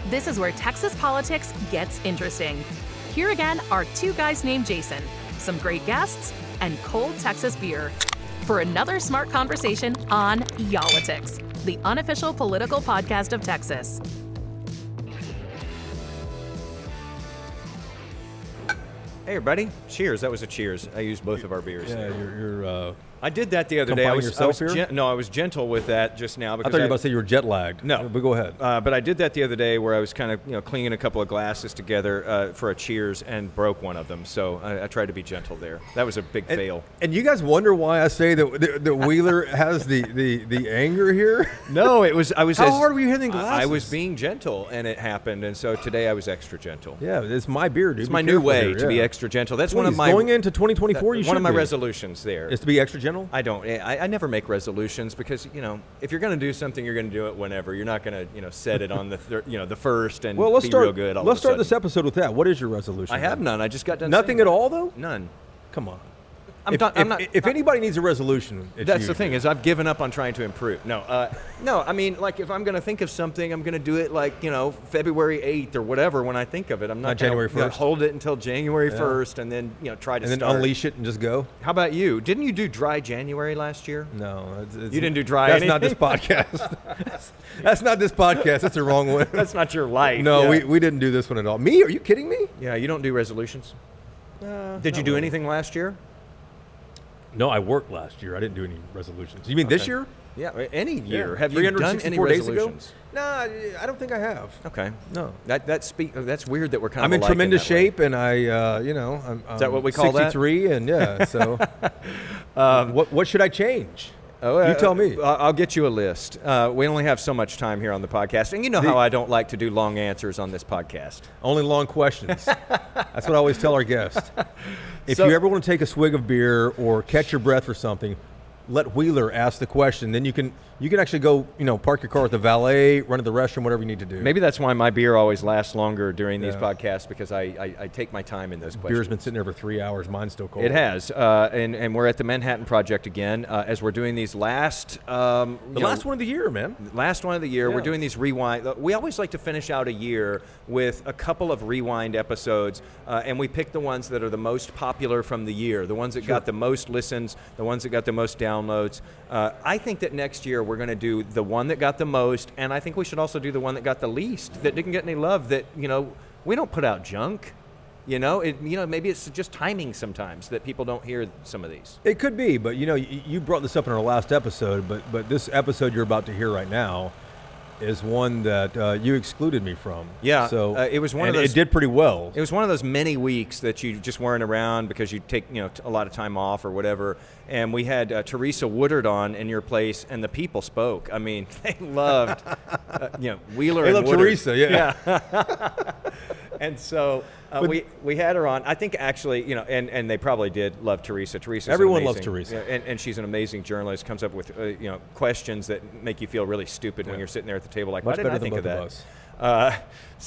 This is where Texas politics gets interesting. Here again are two guys named Jason, some great guests, and cold Texas beer for another smart conversation on Y'all-itics, the unofficial political podcast of Texas. Hey, everybody. Cheers. That was a cheers. I used both of our beers. Yeah, you're I did that the other day. I was gentle with that just now. Because I thought you were about to say you were jet lagged. No. But go ahead. But I did that the other day where I was kind of cleaning a couple of glasses together for a cheers and broke one of them. So I tried to be gentle there. That was a big fail. And you guys wonder why I say that Wheeler has the anger here? No, I was. How hard were you hitting glasses? I was being gentle, and it happened. And so today I was extra gentle. Yeah, it's my beer, dude. It's my new way to be extra gentle. That's one of my going into 2024. One of my resolutions there is to be extra gentle. I don't. I never make resolutions because if you're going to do something, you're going to do it whenever. You're not going to set it on the first and let's be start, real good. Let's start this episode with that. What is your resolution? I have none. I just got done. Nothing at all, though. None. Come on. If anybody needs a resolution, it's that's you. The thing is I've given up on trying to improve. No. I mean, like if I'm going to think of something, I'm going to do it like February 8th or whatever when I think of it. I'm not January 1st. Hold it until January 1st and then try to and then unleash it and just go. How about you? Didn't you do dry January last year? No, you didn't do dry. That's not this podcast. That's not this podcast. That's the wrong one. That's not your life. No, we didn't do this one at all. Me? Are you kidding me? Yeah, you don't do resolutions. Did you do anything last year? No, I worked last year. I didn't do any resolutions. You mean this year? Yeah, any year. Yeah. Have you done any resolutions? No, I don't think I have. Okay. No. That's weird that we're kind of I'm in alike tremendous in that way. shape, and I'm Is that what we call 63, and so what should I change? You tell me. I'll get you a list. We only have so much time here on the podcast, and you know how I don't like to do long answers on this podcast. Only long questions. That's what I always tell our guests. If you ever want to take a swig of beer or catch your breath or something, let Wheeler ask the question. Then you can actually go, park your car at the valet, run to the restroom, whatever you need to do. Maybe that's why my beer always lasts longer during these podcasts, because I take my time in those questions. Beer's been sitting there for 3 hours. Mine's still cold. It has. And we're at the Manhattan Project again as we're doing these last last one of the year, man. Last one of the year. Yeah. We're doing these rewind. We always like to finish out a year with a couple of rewind episodes, and we pick the ones that are the most popular from the year, the ones that got the most listens, the ones that got the most downloads. I think that next year we're going to do the one that got the most, and I think we should also do the one that got the least, that didn't get any love, that, we don't put out junk. Maybe it's just timing sometimes that people don't hear some of these. It could be, but you brought this up in our last episode, but this episode you're about to hear right now is one that you excluded me from. Yeah, so it was one of those. It did pretty well. It was one of those many weeks that you just weren't around because you take a lot of time off or whatever. And we had Teresa Woodard on in your place, and the people spoke. I mean, they loved Wheeler. They and love Woodard. Teresa, yeah. And so we had her on. I think actually, and they probably did love Teresa. Everyone loves Teresa, and she's an amazing journalist. Comes up with questions that make you feel really stupid when you're sitting there at the table, like, why didn't I think of that?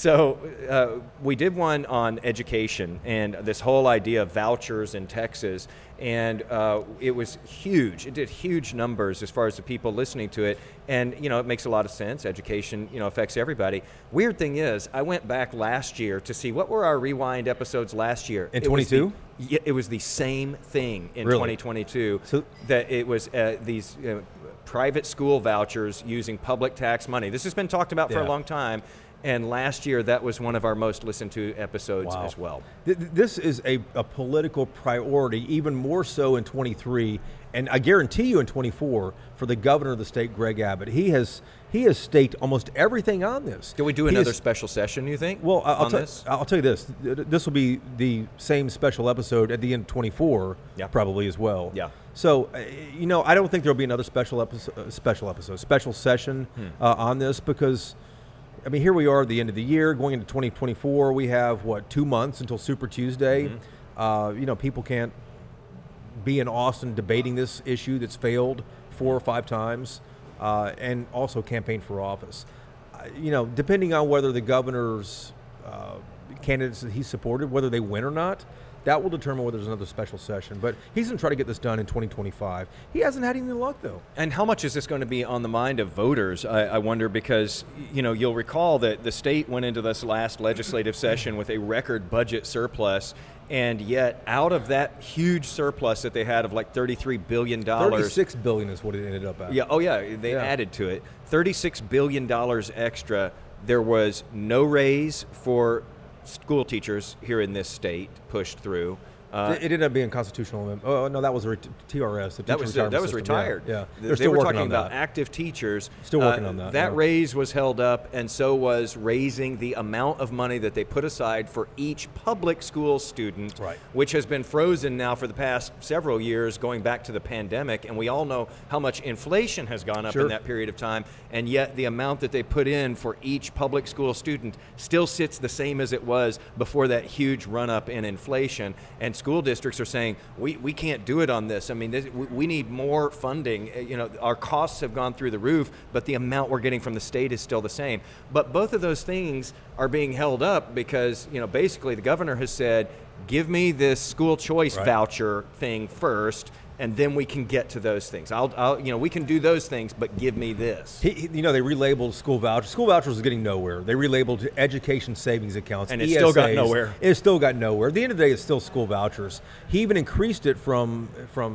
So we did one on education and this whole idea of vouchers in Texas, and it was huge. It did huge numbers as far as the people listening to it, and it makes a lot of sense. Education affects everybody. Weird thing is, I went back last year to see what were our rewind episodes last year. In 22? It was the same thing in Really? 2022. So that it was these private school vouchers using public tax money. This has been talked about for a long time. And last year, that was one of our most listened to episodes as well. This is a political priority, even more so in 23, and I guarantee you in 24 for the governor of the state, Greg Abbott. He has staked almost everything on this. Do we do another special session, you think? Well, I'll tell you this. This will be the same special episode at the end of 24, probably as well. Yeah. So, I don't think there'll be another special session on this, because I mean, here we are at the end of the year, going into 2024. We have, 2 months until Super Tuesday. Mm-hmm. People can't be in Austin debating this issue that's failed 4 or 5 times, and also campaign for office. Depending on whether the governor's candidates that he supported, whether they win or not, That will determine whether there's another special session. But he's going to try to get this done in 2025. He hasn't had any luck, though. And how much is this going to be on the mind of voters, I wonder, because, you'll recall that the state went into this last legislative session with a record budget surplus, and yet out of that huge surplus that they had of like $33 billion. $36 billion is what it ended up at. Yeah, they added to it. $36 billion extra. There was no raise for school teachers here in this state pushed through. It ended up being constitutional. Oh no, that was TRS. That was retired. Yeah. They were talking about active teachers. Still working on that. That raise was held up, and so was raising the amount of money that they put aside for each public school student, which has been frozen now for the past several years, going back to the pandemic. And we all know how much inflation has gone up in that period of time, and yet the amount that they put in for each public school student still sits the same as it was before that huge run-up in inflation. And school districts are saying, we can't do it on this. I mean, we need more funding. Our costs have gone through the roof, but the amount we're getting from the state is still the same. But both of those things are being held up because, basically the governor has said, give me this school choice voucher thing first, and then we can get to those things. We can do those things, but give me this. They relabeled school vouchers. School vouchers is getting nowhere. They relabeled to education savings accounts. And it still got nowhere. It still got nowhere. At the end of the day, it's still school vouchers. He even increased it from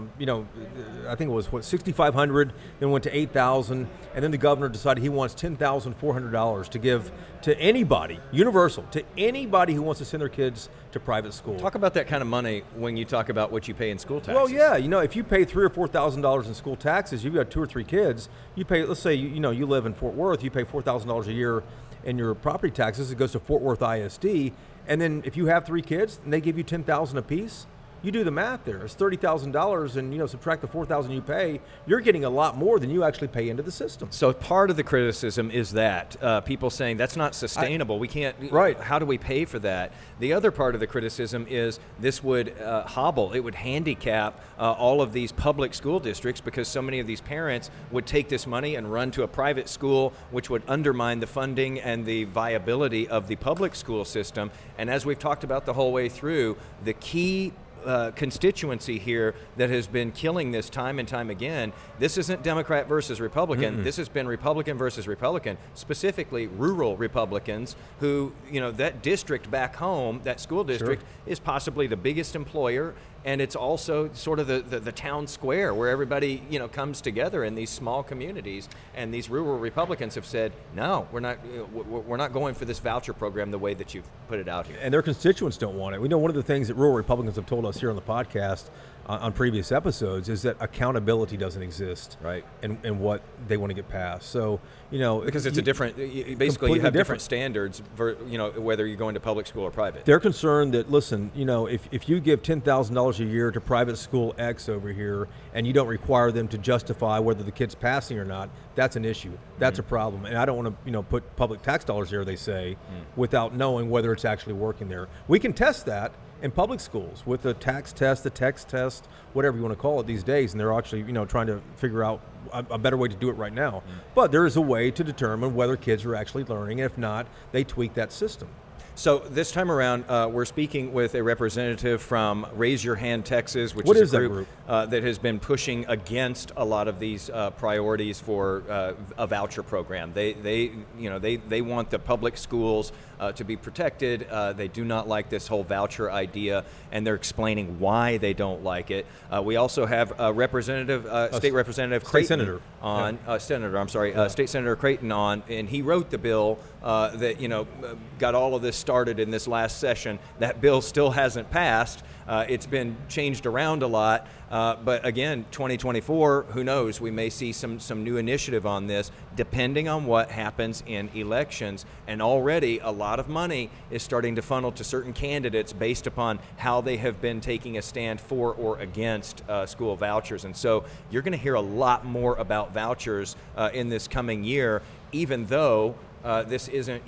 I think it was $6,500, then went to $8,000, and then the governor decided he wants $10,400 to give to anybody, universal, to anybody who wants to send their kids to private school. Talk about that kind of money when you talk about what you pay in school taxes. Well, yeah, if you pay $3,000 or $4,000 in school taxes, you've got 2 or 3 kids. You pay, let's say, you live in Fort Worth, you pay $4,000 a year in your property taxes. It goes to Fort Worth ISD, and then if you have 3 kids and they give you $10,000 apiece, you do the math there. It's $30,000, and subtract the $4,000 you pay. You're getting a lot more than you actually pay into the system. So part of the criticism is that people saying that's not sustainable. We can't. Right. How do we pay for that? The other part of the criticism is this would hobble. It would handicap all of these public school districts because so many of these parents would take this money and run to a private school, which would undermine the funding and the viability of the public school system. And as we've talked about the whole way through, the key constituency here that has been killing this time and time again. This isn't Democrat versus Republican. Mm-hmm. This has been Republican versus Republican, specifically rural Republicans who, that district back home, that school district is possibly the biggest employer, and it's also sort of the town square where everybody, comes together in these small communities. And these rural Republicans have said, no, we're not going for this voucher program the way that you've put it out here. And their constituents don't want it. We know one of the things that rural Republicans have told us here on the podcast on previous episodes is that accountability doesn't exist, right? And what they want to get passed. So because it's a different. Basically, you have different standards for whether you're going to public school or private. They're concerned that if you give $10,000 a year to private school X over here and you don't require them to justify whether the kid's passing or not, that's an issue. That's a problem. And I don't want to put public tax dollars there, they say, without knowing whether it's actually working there. We can test that in public schools with the tax test, the text test, whatever you want to call it these days, and they're actually trying to figure out a better way to do it right now. But there is a way to determine whether kids are actually learning. If not, they tweak that system. So this time around, we're speaking with a representative from Raise Your Hand Texas, which is a group that has been pushing against a lot of these priorities for a voucher program. They want the public schools to be protected. They do not like this whole voucher idea, and they're explaining why they don't like it. We also have a representative, State Representative Creighton on, State Senator Creighton on, and he wrote the bill that got all of this started in this last session. That bill still hasn't passed. It's been changed around a lot, but again, 2024, who knows? We may see some new initiative on this, depending on what happens in elections. And already a lot of money is starting to funnel to certain candidates based upon how they have been taking a stand for or against school vouchers. And so you're going to hear a lot more about vouchers in this coming year, even though this isn't,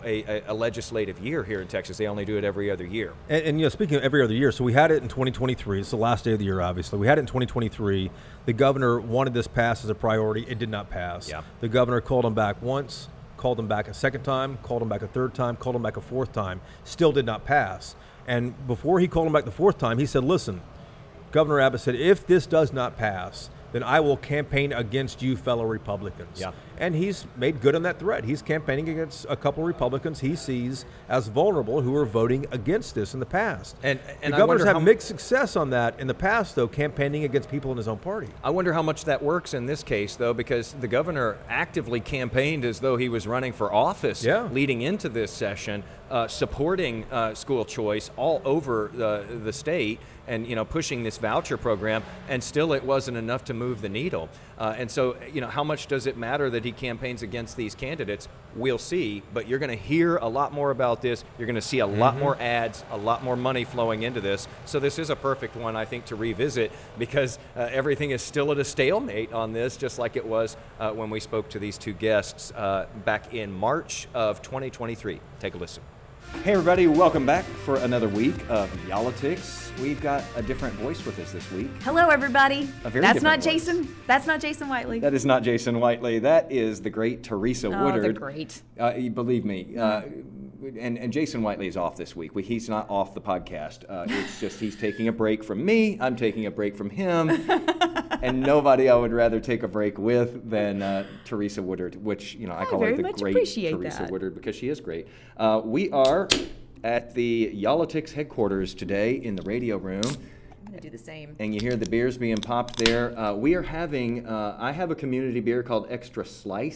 a legislative year here in Texas. They only do it every other year. And speaking of every other year, so we had it in 2023. It's the last day of the year, obviously. We had it in 2023. The governor wanted this passed as a priority. It did not pass. Yeah. The governor called him back once, called him back a second time, called him back a third time, called him back a fourth time. Still did not pass. And before he called him back the fourth time, he said, listen, Governor Abbott said, if this does not pass, then I will campaign against you, fellow Republicans. Yeah. And he's made good on that threat. He's campaigning against a couple Republicans he sees as vulnerable who are voting against this in the past. And the governor's had mixed success on that in the past, though, campaigning against people in his own party. I wonder how much that works in this case, though, because the governor actively campaigned as though he was running for office leading into this session, supporting school choice all over the state and, pushing this voucher program, and still it wasn't enough to move the needle. And so, how much does it matter that he campaigns against these candidates? We'll see, but you're going to hear a lot more about this. You're going to see a lot more ads, a lot more money flowing into this. So this is a perfect one, I think, to revisit, because everything is still at a stalemate on this, just like it was when we spoke to these two guests back in March of 2023. Take a listen. Hey everybody, welcome back for another week of Y'all-itics. We've got a different voice with us this week. Hello everybody. That's not Jason. That's not Jason Whiteley. That is not Jason Whiteley. That is the great Teresa Woodard. The great. Believe me. And Jason Whiteley is off this week. He's not off the podcast. It's just he's taking a break from me. I'm taking a break from him. And nobody I would rather take a break with than Teresa Woodard, which, I call her the great Teresa Woodard because she is great. We are at the Y'all-itics headquarters today in the radio room. I'm going to do the same. And you hear the beers being popped there. We are having, I have a community beer called Citra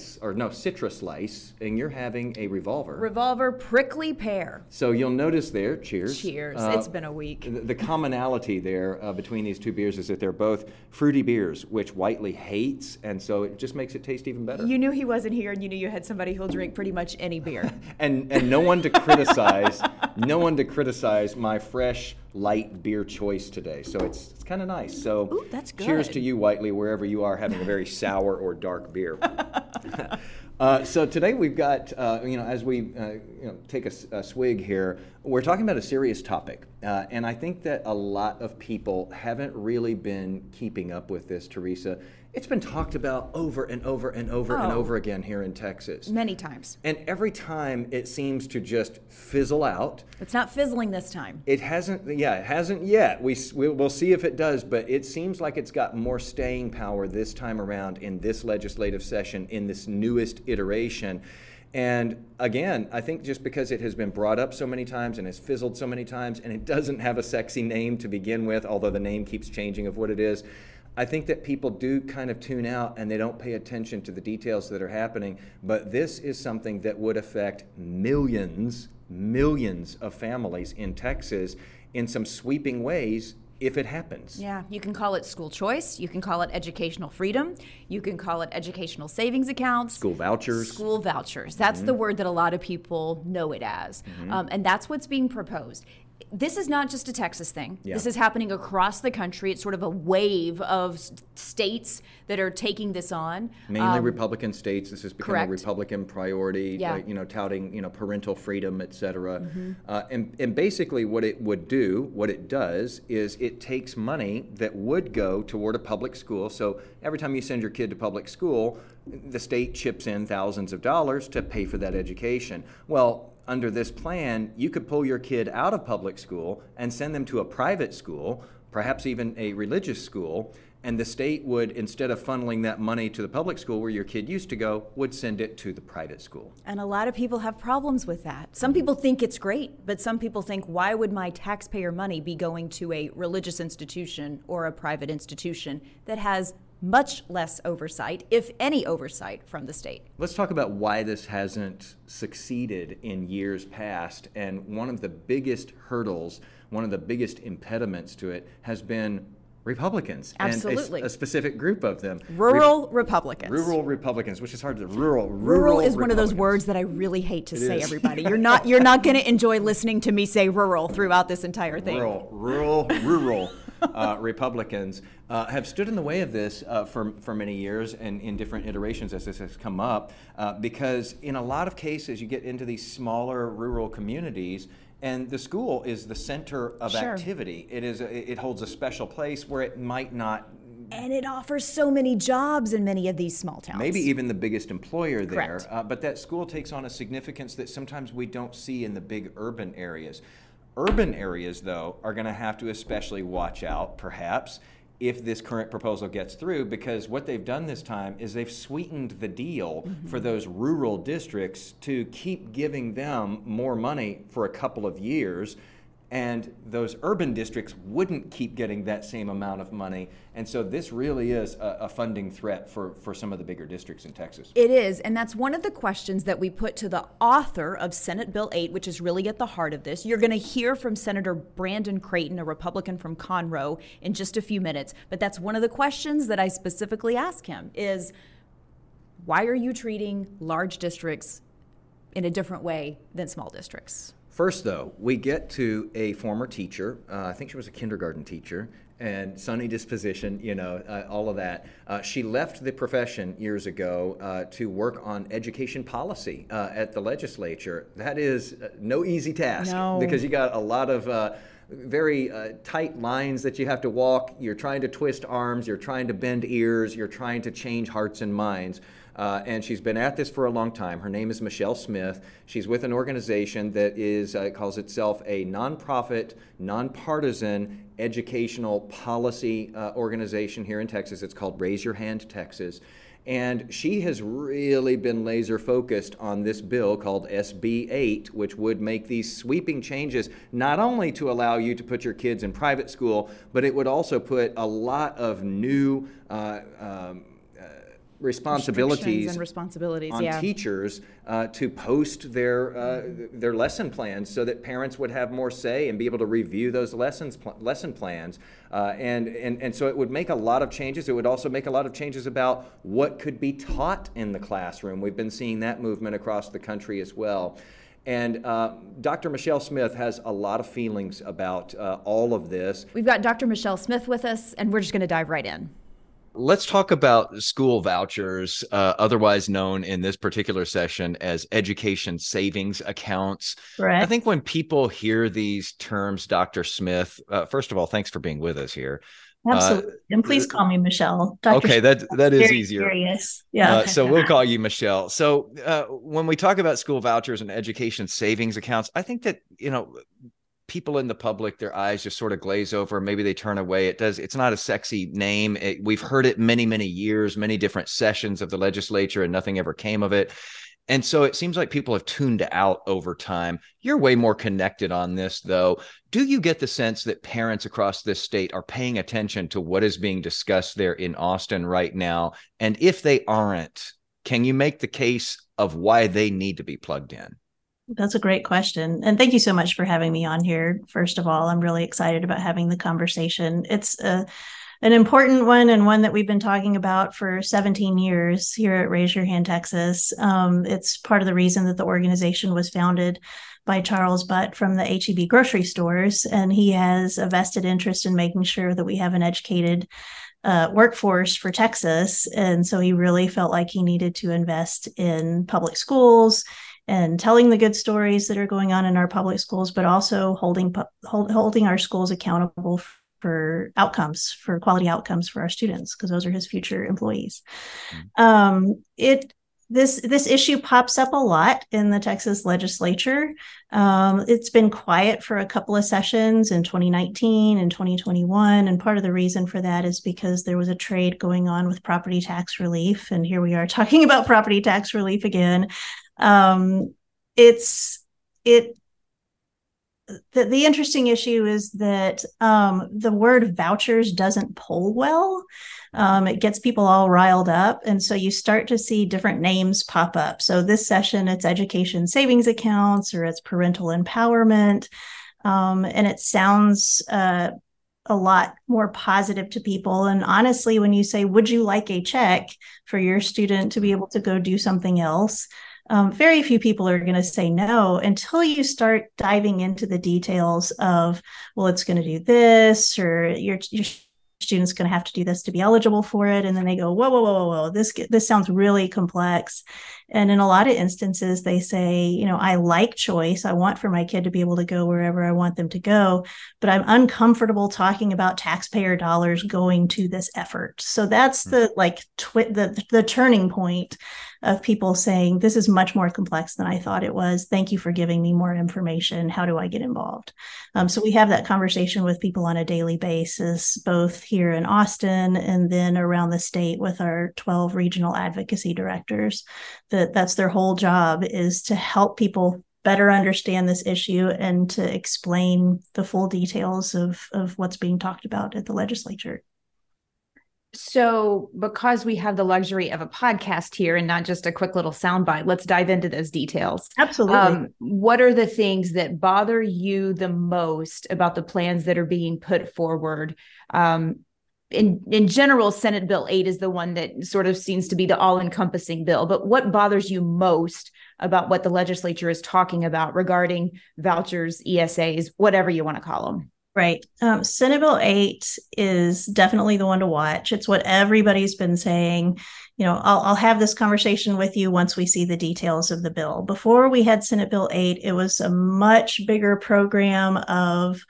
Slice, and you're having a Revolver. Revolver Prickly Pear. So you'll notice there, cheers. Cheers. It's been a week. The commonality there between these two beers is that they're both fruity beers, which Whiteley hates, and so it just makes it taste even better. You knew he wasn't here, and you knew you had somebody who'll drink pretty much any beer. and no one to criticize, my fresh, light beer choice today. So it's kind of nice. So ooh, that's good. Cheers to you, Whiteley, wherever you are having a very sour or dark beer. So today we've got, as we take a swig here, we're talking about a serious topic. And I think that a lot of people haven't really been keeping up with this, Teresa. It's been talked about over and over and over and over again here in Texas. Many times. And every time it seems to just fizzle out. It's not fizzling this time. It hasn't yet. We'll see if it does, but it seems like it's got more staying power this time around in this legislative session, in this newest iteration. And again, I think just because it has been brought up so many times and has fizzled so many times, and it doesn't have a sexy name to begin with, although the name keeps changing of what it is, I think that people do kind of tune out and they don't pay attention to the details that are happening. But this is something that would affect millions of families in Texas in some sweeping ways if it happens. Yeah, you can call it school choice. You can call it educational freedom. You can call it educational savings accounts. School vouchers. School vouchers. That's the word that a lot of people know it as. And that's what's being proposed. This is not just a Texas thing. Yeah. This is happening across the country. It's sort of a wave of states that are taking this on. Mainly Republican states. This has become correct. A Republican priority, touting, parental freedom, et cetera. And basically what it does is it takes money that would go toward a public school. So every time you send your kid to public school, the state chips in thousands of dollars to pay for that education. Well, under this plan, you could pull your kid out of public school and send them to a private school, perhaps even a religious school, and the state would, instead of funneling that money to the public school where your kid used to go, would send it to the private school. And a lot of people have problems with that. Some people think it's great, but some people think, why would my taxpayer money be going to a religious institution or a private institution that has much less oversight, if any oversight, from the state? Let's talk about why this hasn't succeeded in years past. And one of the biggest hurdles, one of the biggest impediments to it has been Republicans. Absolutely. And a specific group of them. Rural Republicans. Rural Republicans, which is hard to Rural is one of those words that I really hate to say, everybody. You're not going to enjoy listening to me say rural throughout this entire thing. Rural Republicans have stood in the way of this for many years and in different iterations as this has come up, because in a lot of cases you get into these smaller rural communities and the school is the center of activity. It holds a special place where it might not. And it offers so many jobs in many of these small towns. Maybe even the biggest employer there. Correct. But that school takes on a significance that sometimes we don't see in the big urban areas. urban areas, though, are going to have to especially watch out, perhaps, if this current proposal gets through, because what they've done this time is they've sweetened the deal for those rural districts to keep giving them more money for a couple of years, and those urban districts wouldn't keep getting that same amount of money. And so this really is a funding threat for some of the bigger districts in Texas. It is, and that's one of the questions that we put to the author of Senate Bill 8, which is really at the heart of this. You're going to hear from Senator Brandon Creighton, a Republican from Conroe, in just a few minutes. But that's one of the questions that I specifically ask him is, why are you treating large districts in a different way than small districts? First, though, we get to a former teacher. I think she was a kindergarten teacher, and sunny disposition, all of that. She left the profession years ago to work on education policy at the legislature. That is no easy task, because you got a lot of very tight lines that you have to walk. You're trying to twist arms, you're trying to bend ears, you're trying to change hearts and minds. And she's been at this for a long time. Her name is Michelle Smith. She's with an organization that calls itself a nonprofit, nonpartisan educational policy organization here in Texas. It's called Raise Your Hand Texas. And she has really been laser focused on this bill called SB 8, which would make these sweeping changes, not only to allow you to put your kids in private school, but it would also put a lot of new responsibilities on teachers to post their lesson plans, so that parents would have more say and be able to review those lesson plans. And so it would make a lot of changes. It would also make a lot of changes about what could be taught in the classroom. We've been seeing that movement across the country as well. And Dr. Michelle Smith has a lot of feelings about all of this. We've got Dr. Michelle Smith with us, and we're just going to dive right in. Let's talk about school vouchers, otherwise known in this particular session as education savings accounts. Right. I think when people hear these terms, Dr. Smith, first of all, thanks for being with us here. Absolutely. And please call me Michelle. Dr. Okay, that is easier. Serious. Yeah. So we'll call you Michelle. So when we talk about school vouchers and education savings accounts, I think that, people in the public, their eyes just sort of glaze over. Maybe they turn away. It's not a sexy name. We've heard it many, many years, many different sessions of the legislature, and nothing ever came of it. And so it seems like people have tuned out over time. You're way more connected on this, though. Do you get the sense that parents across this state are paying attention to what is being discussed there in Austin right now? And if they aren't, can you make the case of why they need to be plugged in? That's a great question. And thank you so much for having me on here. First of all, I'm really excited about having the conversation. It's an important one, and one that we've been talking about for 17 years here at Raise Your Hand Texas. It's part of the reason that the organization was founded by Charles Butt from the H-E-B grocery stores. And he has a vested interest in making sure that we have an educated workforce for Texas. And so he really felt like he needed to invest in public schools and telling the good stories that are going on in our public schools, but also holding our schools accountable for outcomes, for quality outcomes for our students, because those are his future employees. This issue pops up a lot in the Texas legislature. It's been quiet for a couple of sessions in 2019 and 2021. And part of the reason for that is because there was a trade going on with property tax relief. And here we are talking about property tax relief again. The interesting issue is that the word vouchers doesn't poll well. It gets people all riled up. And so you start to see different names pop up. So this session, it's education savings accounts, or it's parental empowerment. And it sounds a lot more positive to people. And honestly, when you say, would you like a check for your student to be able to go do something else? Very few people are going to say no until you start diving into the details of, well, it's going to do this, or your student's going to have to do this to be eligible for it. And then they go, whoa, this sounds really complex. And in a lot of instances, they say, I like choice. I want for my kid to be able to go wherever I want them to go, but I'm uncomfortable talking about taxpayer dollars going to this effort. So that's the turning point of people saying, this is much more complex than I thought it was. Thank you for giving me more information. How do I get involved? So we have that conversation with people on a daily basis, both here in Austin and then around the state with our 12 regional advocacy directors. That's their whole job, is to help people better understand this issue and to explain the full details of what's being talked about at the legislature. So because we have the luxury of a podcast here and not just a quick little soundbite, let's dive into those details. Absolutely. What are the things that bother you the most about the plans that are being put forward? In general, Senate Bill 8 is the one that sort of seems to be the all-encompassing bill. But what bothers you most about what the legislature is talking about regarding vouchers, ESAs, whatever you want to call them? Right. Senate Bill 8 is definitely the one to watch. It's what everybody's been saying. I'll have this conversation with you once we see the details of the bill. Before we had Senate Bill 8, it was a much bigger program of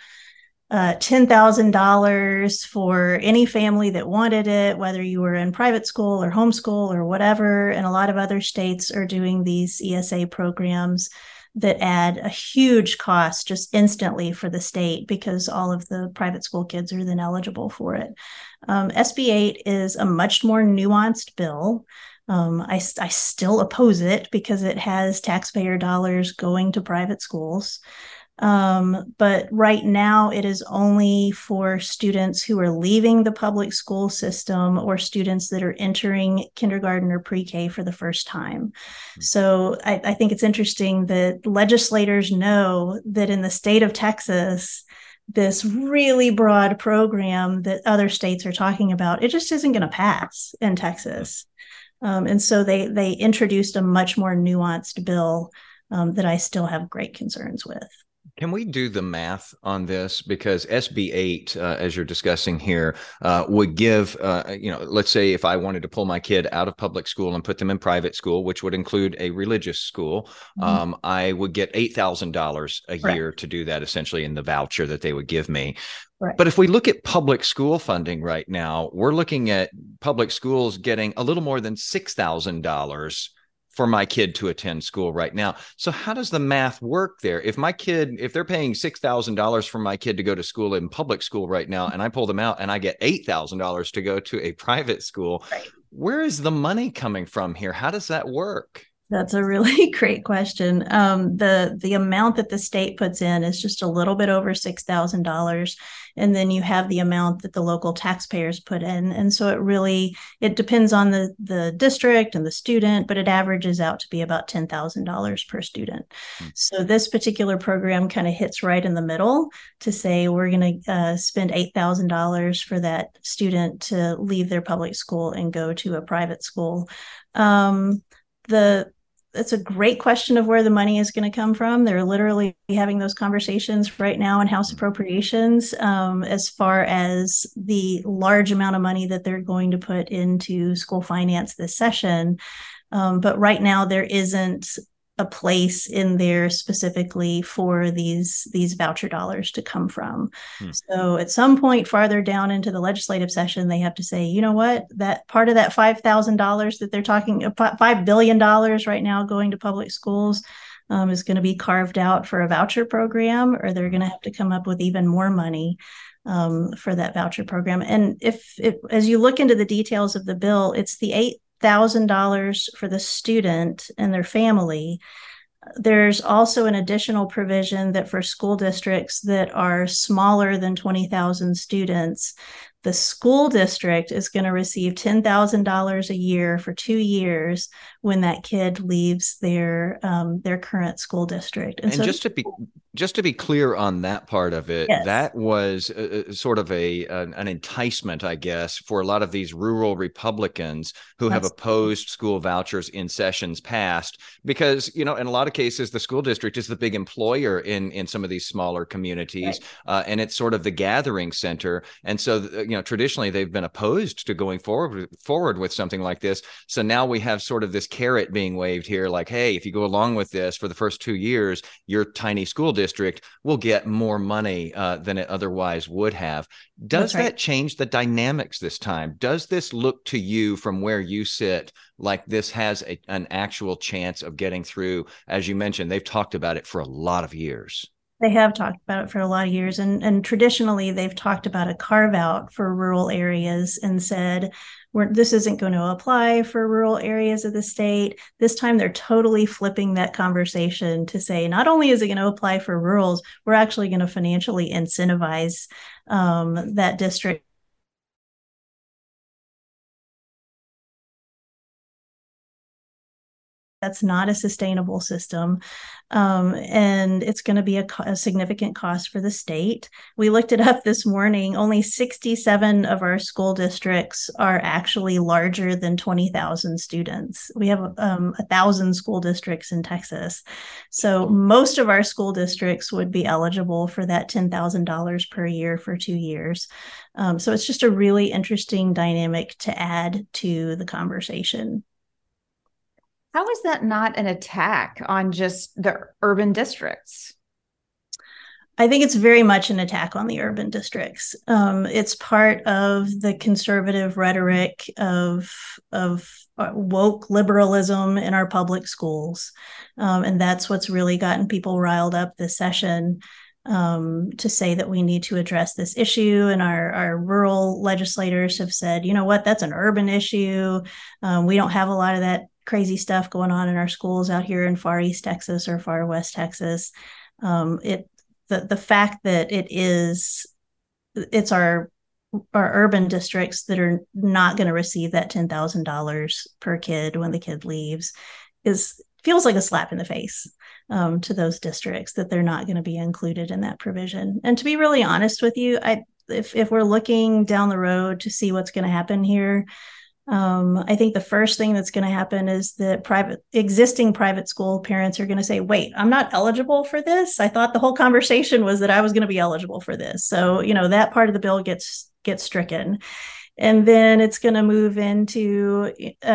$10,000 for any family that wanted it, whether you were in private school or homeschool or whatever. And a lot of other states are doing these ESA programs that add a huge cost just instantly for the state because all of the private school kids are then eligible for it. SB 8 is a much more nuanced bill. I still oppose it because it has taxpayer dollars going to private schools. But right now it is only for students who are leaving the public school system or students that are entering kindergarten or pre-K for the first time. So I think it's interesting that legislators know that in the state of Texas, this really broad program that other states are talking about, it just isn't going to pass in Texas. And so they introduced a much more nuanced bill that I still have great concerns with. Can we do the math on this? Because SB 8, as you're discussing here, would give, let's say if I wanted to pull my kid out of public school and put them in private school, which would include a religious school, I would get $8,000 a year to do that, essentially, in the voucher that they would give me. Right. But if we look at public school funding right now, we're looking at public schools getting a little more than $6,000 for my kid to attend school right now. So how does the math work there? If they're paying $6,000 for my kid to go to school in public school right now, and I pull them out and I get $8,000 to go to a private school, where is the money coming from here? How does that work? That's a really great question. The amount that the state puts in is just a little bit over $6,000. And then you have the amount that the local taxpayers put in. And so it depends on the district and the student, but it averages out to be about $10,000 per student. So this particular program kind of hits right in the middle to say we're going to spend $8,000 for that student to leave their public school and go to a private school. It's a great question of where the money is going to come from. They're literally having those conversations right now in House Appropriations as far as the large amount of money that they're going to put into school finance this session. But right now there isn't a place in there specifically for these voucher dollars to come from. So at some point farther down into the legislative session, they have to say, you know what, that part of that $5,000 that they're talking, $5 billion right now going to public schools is going to be carved out for a voucher program, or they're going to have to come up with even more money for that voucher program. And as you look into the details of the bill, it's the $8,000 for the student and their family. There's also an additional provision that for school districts that are smaller than 20,000 students, the school district is going to receive $10,000 a year for 2 years when that kid leaves their current school district. And so, just to be Just to be clear on that part of it, Yes. that was sort of an enticement, I guess, for a lot of these rural Republicans who have opposed school vouchers in sessions past, because, you know, in a lot of cases, the school district is the big employer in some of these smaller communities, right. And it's sort of the gathering center. And so, you know, traditionally they've been opposed to going forward with something like this. So now we have sort of this carrot being waved here, like, hey, if you go along with this for the first 2 years, your tiny school district will get more money than it otherwise would have. Does that change the dynamics this time? Does this look to you from where you sit like this has an actual chance of getting through? As you mentioned, they've talked about it for a lot of years. They have talked about it for a lot of years. And traditionally, they've talked about a carve out for rural areas and said, this isn't going to apply for rural areas of the state. This time, they're totally flipping that conversation to say, not only is it going to apply for rurals, we're actually going to financially incentivize that district. That's not a sustainable system. And it's going to be a significant cost for the state. We looked it up this morning. Only 67 of our school districts are actually larger than 20,000 students. We have 1,000 school districts in Texas. So most of our school districts would be eligible for that $10,000 per year for 2 years. So it's just a really interesting dynamic to add to the conversation. How is that not an attack on just the urban districts? I think it's very much an attack on the urban districts. It's part of the conservative rhetoric of woke liberalism in our public schools. And that's what's really gotten people riled up this session, to say that we need to address this issue. And our rural legislators have said, you know what, that's an urban issue. We don't have a lot of that crazy stuff going on in our schools out here in far East Texas or far West Texas. The fact that it's our urban districts that are not going to receive that $10,000 per kid when the kid leaves feels like a slap in the face to those districts, that they're not going to be included in that provision. And to be really honest with you, if we're looking down the road to see what's going to happen here, I think the first thing that's going to happen is that existing private school parents are going to say, wait, I'm not eligible for this. I thought the whole conversation was that I was going to be eligible for this. So, you know, that part of the bill gets stricken. And then it's going to move into,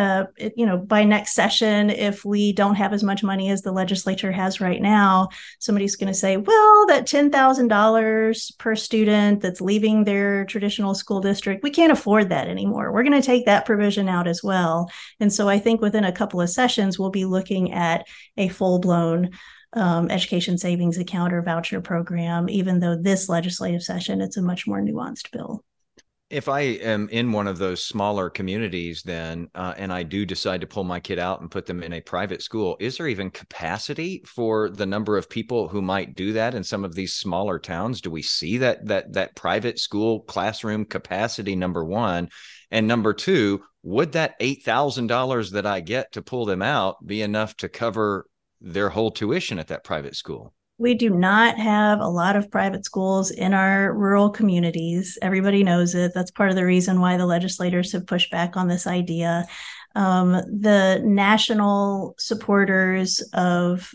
by next session, if we don't have as much money as the legislature has right now, somebody's going to say, well, that $10,000 per student that's leaving their traditional school district, we can't afford that anymore. We're going to take that provision out as well. And so I think within a couple of sessions, we'll be looking at a full-blown education savings account or voucher program, even though this legislative session, it's a much more nuanced bill. If I am in one of those smaller communities then, and I do decide to pull my kid out and put them in a private school, is there even capacity for the number of people who might do that in some of these smaller towns? Do we see that private school classroom capacity, number one? And number two, would that $8,000 that I get to pull them out be enough to cover their whole tuition at that private school? We do not have a lot of private schools in our rural communities. Everybody knows it. That's part of the reason why the legislators have pushed back on this idea. The national supporters of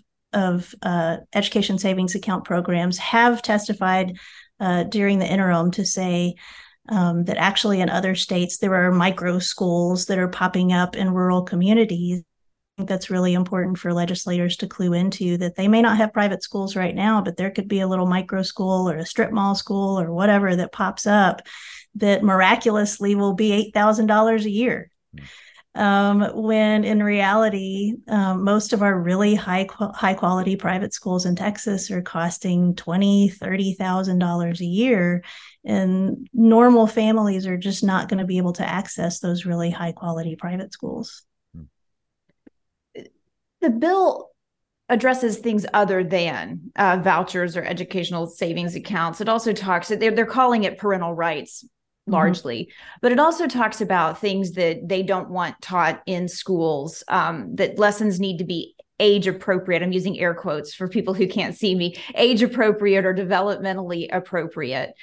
education savings account programs have testified during the interim to say that actually in other states, there are micro schools that are popping up in rural communities. That's really important for legislators to clue into, that they may not have private schools right now, but there could be a little micro school or a strip mall school or whatever that pops up that miraculously will be $8,000 a year. When in reality, most of our really high quality private schools in Texas are costing $20,000, $30,000 a year. And normal families are just not going to be able to access those really high quality private schools. The bill addresses things other than vouchers or educational savings accounts. It also talks, they're calling it parental rights largely, but it also talks about things that they don't want taught in schools, that lessons need to be age appropriate. I'm using air quotes for people who can't see me, age appropriate or developmentally appropriate.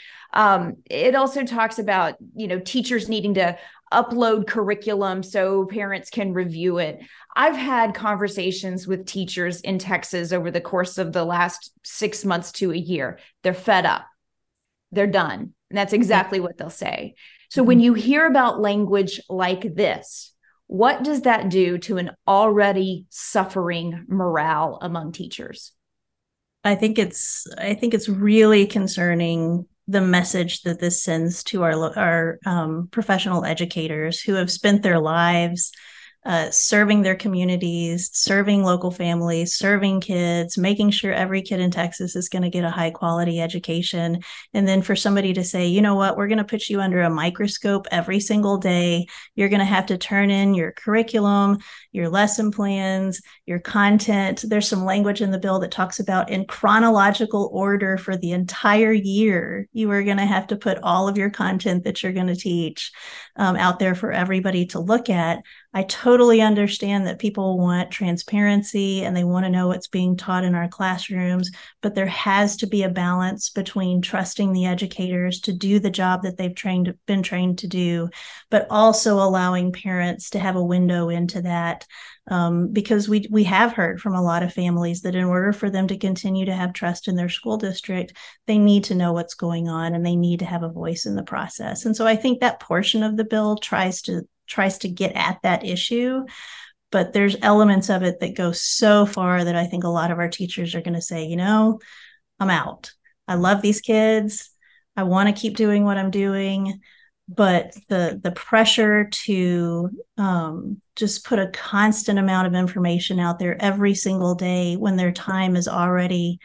It also talks about, teachers needing to upload curriculum so parents can review it. I've had conversations with teachers in Texas over the course of the last 6 months to a year. They're fed up. They're done. And that's exactly what they'll say. So when you hear about language like this, what does that do to an already suffering morale among teachers? I think it's really concerning, the message that this sends to our professional educators who have spent their lives serving their communities, serving local families, serving kids, making sure every kid in Texas is going to get a high quality education. And then for somebody to say, you know what, we're going to put you under a microscope every single day. You're going to have to turn in your curriculum, your lesson plans, your content. There's some language in the bill that talks about in chronological order for the entire year. You are going to have to put all of your content that you're going to teach out there for everybody to look at. I totally understand that people want transparency and they want to know what's being taught in our classrooms, but there has to be a balance between trusting the educators to do the job that they've been trained to do, but also allowing parents to have a window into that. Because we have heard from a lot of families that in order for them to continue to have trust in their school district, they need to know what's going on and they need to have a voice in the process. And so I think that portion of the bill tries to get at that issue, but there's elements of it that go so far that I think a lot of our teachers are going to say, I'm out. I love these kids. I want to keep doing what I'm doing. But the pressure to just put a constant amount of information out there every single day when their time is already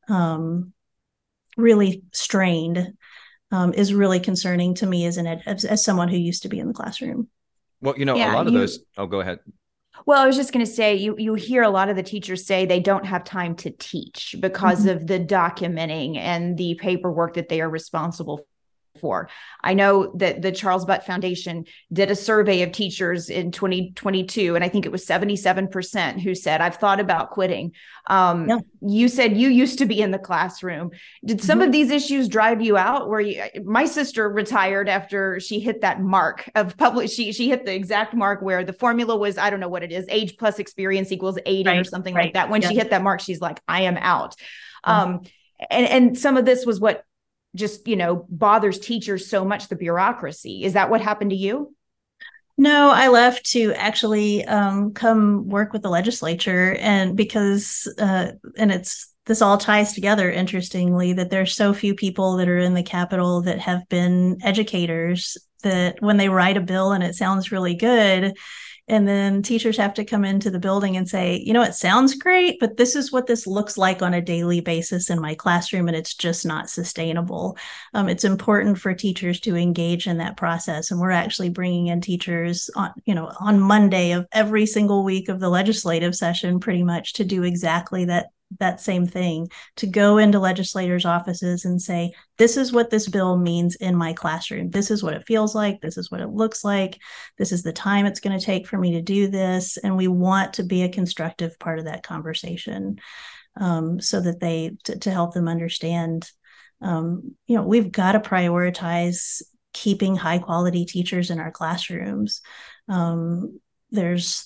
really strained is really concerning to me as someone who used to be in the classroom. Well, a lot of those. Oh, go ahead. Well, I was just going to say, you hear a lot of the teachers say they don't have time to teach because of the documenting and the paperwork that they are responsible for. I know that the Charles Butt Foundation did a survey of teachers in 2022, and I think it was 77% who said, I've thought about quitting. You said you used to be in the classroom. Did some of these issues drive you out? My sister retired after she hit that mark of public. She hit the exact mark where the formula was, I don't know what it is, age plus experience equals 80 or something like that. When she hit that mark, she's like, I am out. And some of this was what just, bothers teachers so much, the bureaucracy. Is that what happened to you? No, I left to actually come work with the legislature, and because this all ties together, interestingly, that there's so few people that are in the Capitol that have been educators, that when they write a bill and it sounds really good, and then teachers have to come into the building and say, it sounds great, but this is what this looks like on a daily basis in my classroom, and it's just not sustainable. It's important for teachers to engage in that process. And we're actually bringing in teachers on Monday of every single week of the legislative session, pretty much, to do exactly that same thing, to go into legislators' offices and say, this is what this bill means in my classroom. This is what it feels like. This is what it looks like. This is the time it's going to take for me to do this. And we want to be a constructive part of that conversation, so that to help them understand, we've got to prioritize keeping high quality teachers in our classrooms. There's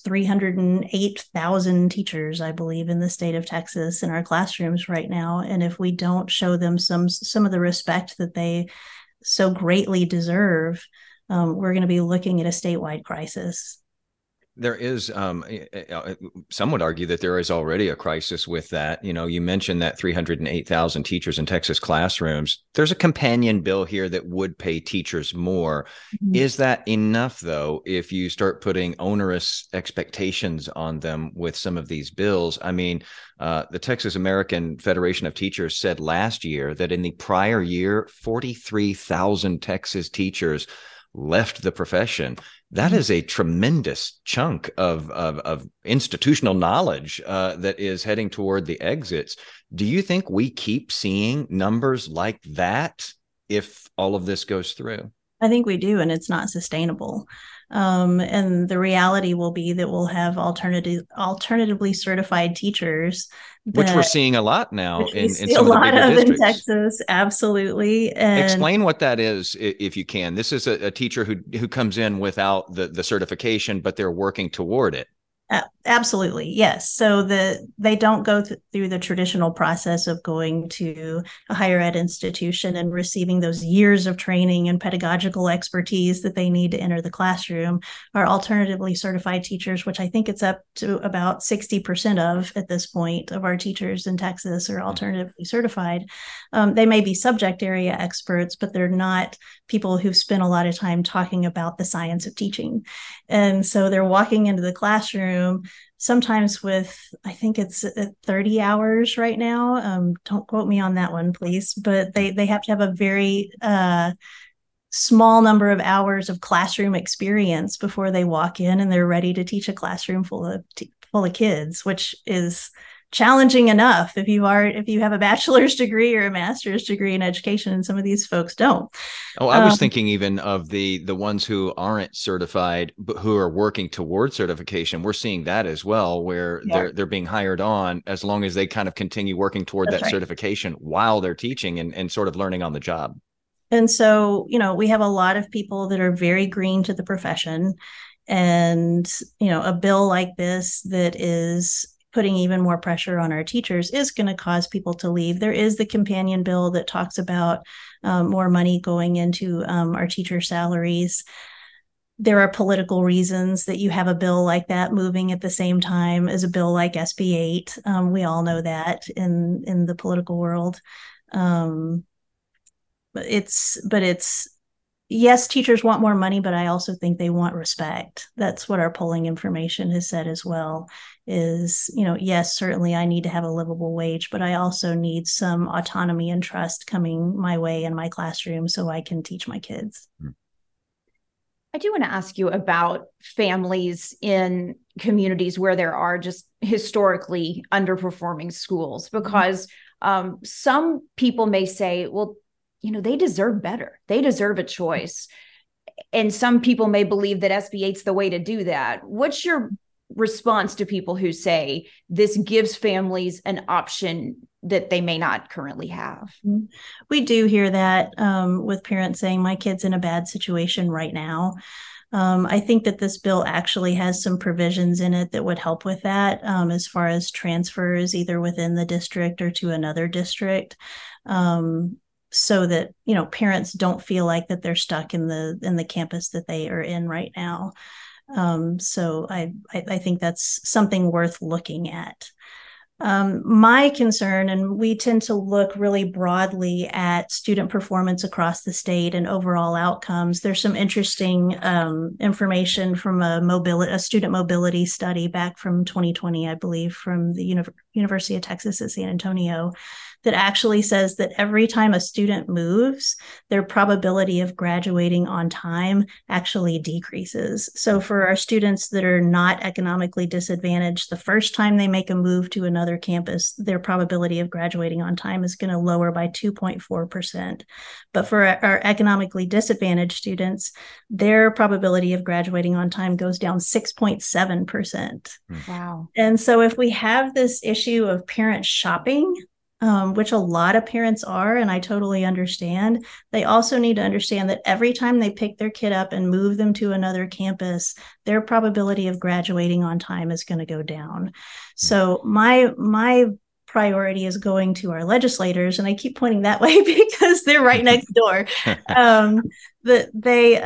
308,000 teachers, I believe, in the state of Texas in our classrooms right now. And if we don't show them some of the respect that they so greatly deserve, we're going to be looking at a statewide crisis. There is, some would argue that there is already a crisis with that. You mentioned that 308,000 teachers in Texas classrooms. There's a companion bill here that would pay teachers more. Mm-hmm. Is that enough, though, if you start putting onerous expectations on them with some of these bills? I mean, the Texas American Federation of Teachers said last year that in the prior year, 43,000 Texas teachers left the profession. That is a tremendous chunk of institutional knowledge that is heading toward the exits. Do you think we keep seeing numbers like that if all of this goes through? I think we do, and it's not sustainable. And the reality will be that we'll have alternatively certified teachers, which we're seeing a lot now in some of the bigger districts in Texas. Absolutely. And explain what that is, if you can. This is a teacher who comes in without the certification, but they're working toward it. Absolutely. Yes. So they don't go through the traditional process of going to a higher ed institution and receiving those years of training and pedagogical expertise that they need to enter the classroom. Our alternatively certified teachers, which I think it's up to about 60% of at this point of our teachers in Texas are alternatively certified. They may be subject area experts, but they're not people who've spent a lot of time talking about the science of teaching. And so they're walking into the classroom sometimes with, I think it's 30 hours right now. Don't quote me on that one, please. But they have to have a very small number of hours of classroom experience before they walk in and they're ready to teach a classroom full of kids, which is challenging enough if you have a bachelor's degree or a master's degree in education, and some of these folks don't. Oh, I was thinking even of the ones who aren't certified but who are working towards certification. We're seeing that as well, where they're being hired on as long as they kind of continue working toward that certification while they're teaching and sort of learning on the job. And so, we have a lot of people that are very green to the profession, and a bill like this that is putting even more pressure on our teachers is going to cause people to leave. There is the companion bill that talks about more money going into our teacher salaries. There are political reasons that you have a bill like that moving at the same time as a bill like SB 8. We all know that in the political world. But it's yes, teachers want more money, but I also think they want respect. That's what our polling information has said as well, is, yes, certainly I need to have a livable wage, but I also need some autonomy and trust coming my way in my classroom so I can teach my kids. I do want to ask you about families in communities where there are just historically underperforming schools, because some people may say, well, they deserve better. They deserve a choice. And some people may believe that SB 8's the way to do that. What's your response to people who say this gives families an option that they may not currently have? We do hear that with parents saying, my kid's in a bad situation right now. I think that this bill actually has some provisions in it that would help with that, as far as transfers either within the district or to another district. So that, parents don't feel like that they're stuck in the campus that they are in right now. So I think that's something worth looking at. My concern, and we tend to look really broadly at student performance across the state and overall outcomes. There's some interesting information from a student mobility study back from 2020, I believe, from the University of Texas at San Antonio, that actually says that every time a student moves, their probability of graduating on time actually decreases. So for our students that are not economically disadvantaged, the first time they make a move to another campus, their probability of graduating on time is going to lower by 2.4%. But for our economically disadvantaged students, their probability of graduating on time goes down 6.7%. Wow. And so if we have this issue of parents shopping, which a lot of parents are, and I totally understand, they also need to understand that every time they pick their kid up and move them to another campus, their probability of graduating on time is going to go down. So my priority is going to our legislators, and I keep pointing that way because they're right next door. That they,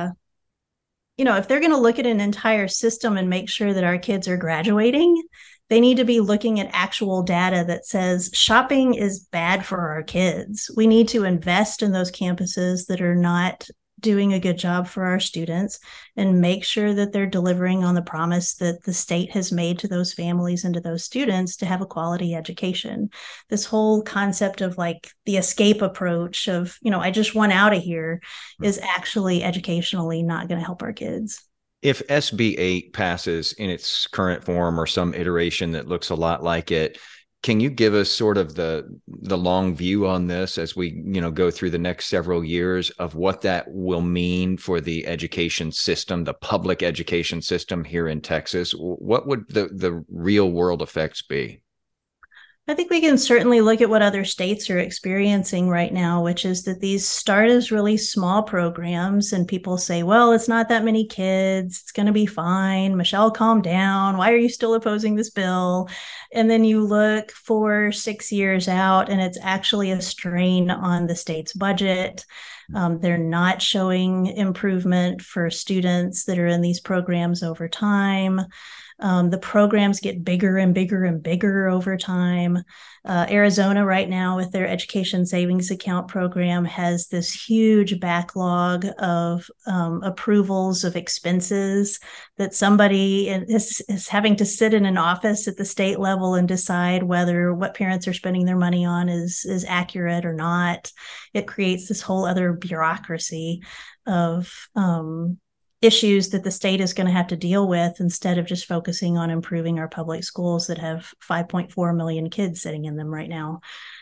if they're going to look at an entire system and make sure that our kids are graduating, they need to be looking at actual data that says shopping is bad for our kids. We need to invest in those campuses that are not doing a good job for our students and make sure that they're delivering on the promise that the state has made to those families and to those students to have a quality education. This whole concept of like the escape approach of, I just want out of here is actually educationally not going to help our kids. If SB 8 passes in its current form or some iteration that looks a lot like it, Can you give us sort of the long view on this as we, go through the next several years of what that will mean for the education system, the public education system here in Texas? What would the real world effects be? I think we can certainly look at what other states are experiencing right now, which is that these start as really small programs, and people say, well, it's not that many kids. It's going to be fine. Michelle, calm down. Why are you still opposing this bill? And then you look for 6 years out, and it's actually a strain on the state's budget. They're not showing improvement for students that are in these programs over time. The programs get bigger and bigger and bigger over time. Arizona right now with their education savings account program has this huge backlog of approvals of expenses that somebody is having to sit in an office at the state level and decide whether what parents are spending their money on is accurate or not. It creates this whole other bureaucracy of issues that the state is going to have to deal with instead of just focusing on improving our public schools that have 5.4 million kids sitting in them right now.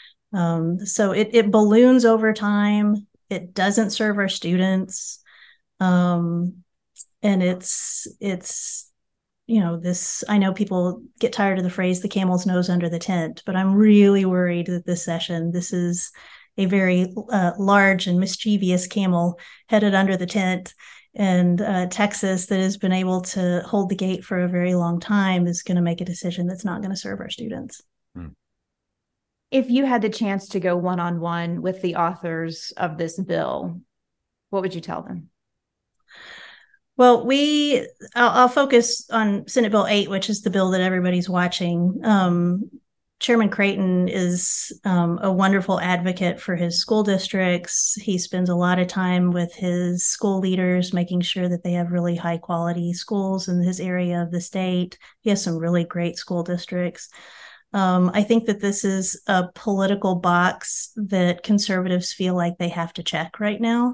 So it balloons over time. It doesn't serve our students. And it's this, I know people get tired of the phrase, the camel's nose under the tent, but I'm really worried that this session, this is a very large and mischievous camel headed under the tent. And Texas, that has been able to hold the gate for a very long time, is going to make a decision that's not going to serve our students. If you had the chance to go one-on-one with the authors of this bill, what would you tell them? Well, I'll focus on Senate Bill 8, which is the bill that everybody's watching. Chairman Creighton is a wonderful advocate for his school districts. He spends a lot of time with his school leaders, making sure that they have really high quality schools in his area of the state. He has some really great school districts. I think that this is a political box that conservatives feel like they have to check right now.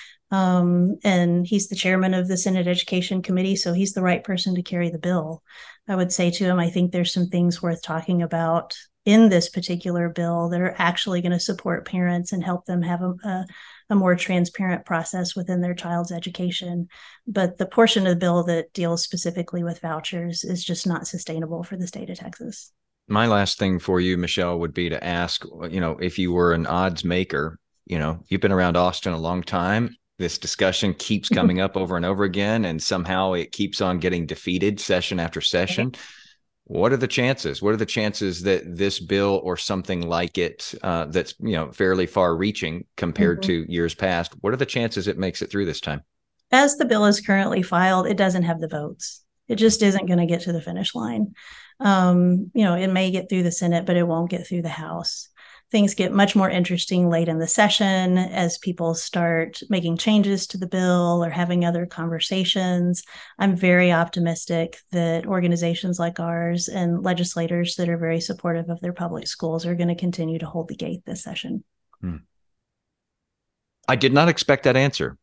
And he's the chairman of the Senate Education Committee, so he's the right person to carry the bill. I would say to him, I think there's some things worth talking about in this particular bill that are actually going to support parents and help them have a more transparent process within their child's education. But the portion of the bill that deals specifically with vouchers is just not sustainable for the state of Texas. My last thing for you, Michelle, would be to ask, if you were an odds maker, you've been around Austin a long time. This discussion keeps coming up over and over again, and somehow it keeps on getting defeated session after session. What are the chances? What are the chances that this bill or something like it that's fairly far-reaching compared to years past? What are the chances it makes it through this time? As the bill is currently filed, it doesn't have the votes. It just isn't going to get to the finish line. It may get through the Senate, but it won't get through the House. Things get much more interesting late in the session as people start making changes to the bill or having other conversations. I'm very optimistic that organizations like ours and legislators that are very supportive of their public schools are going to continue to hold the gate this session. I did not expect that answer.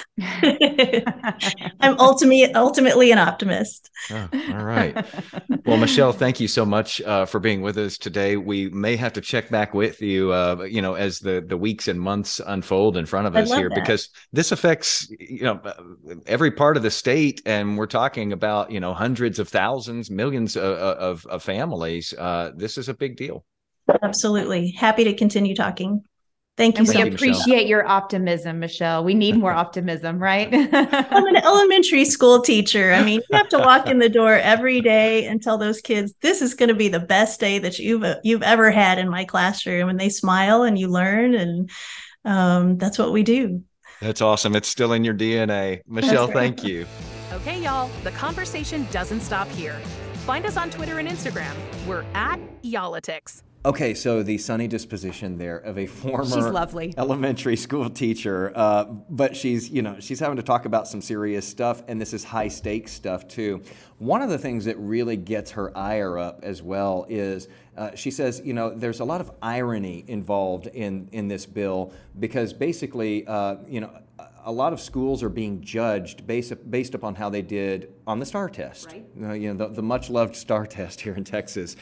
I'm ultimately an optimist. Oh, all right. Well, Michelle, thank you so much for being with us today. We may have to check back with you, as the weeks and months unfold in front of us here, because this affects, every part of the state. And we're talking about, hundreds of thousands, millions of families. This is a big deal. Absolutely. Happy to continue talking. Thank you. We appreciate your optimism, Michelle. We need more optimism, right? I'm an elementary school teacher. I mean, you have to walk in the door every day and tell those kids, this is going to be the best day that you've ever had in my classroom. And they smile and you learn. And that's what we do. That's awesome. It's still in your DNA. Michelle, thank you. Okay, y'all, the conversation doesn't stop here. Find us on Twitter and Instagram. We're @Y'all-itics. Okay, so the sunny disposition there of a former She's lovely. elementary school teacher, but she's having to talk about some serious stuff, and this is high stakes stuff too. One of the things that really gets her ire up as well is she says, there's a lot of irony involved in this bill because basically, a lot of schools are being judged based upon how they did on the STAR test. Right. The much loved STAR test here in Texas.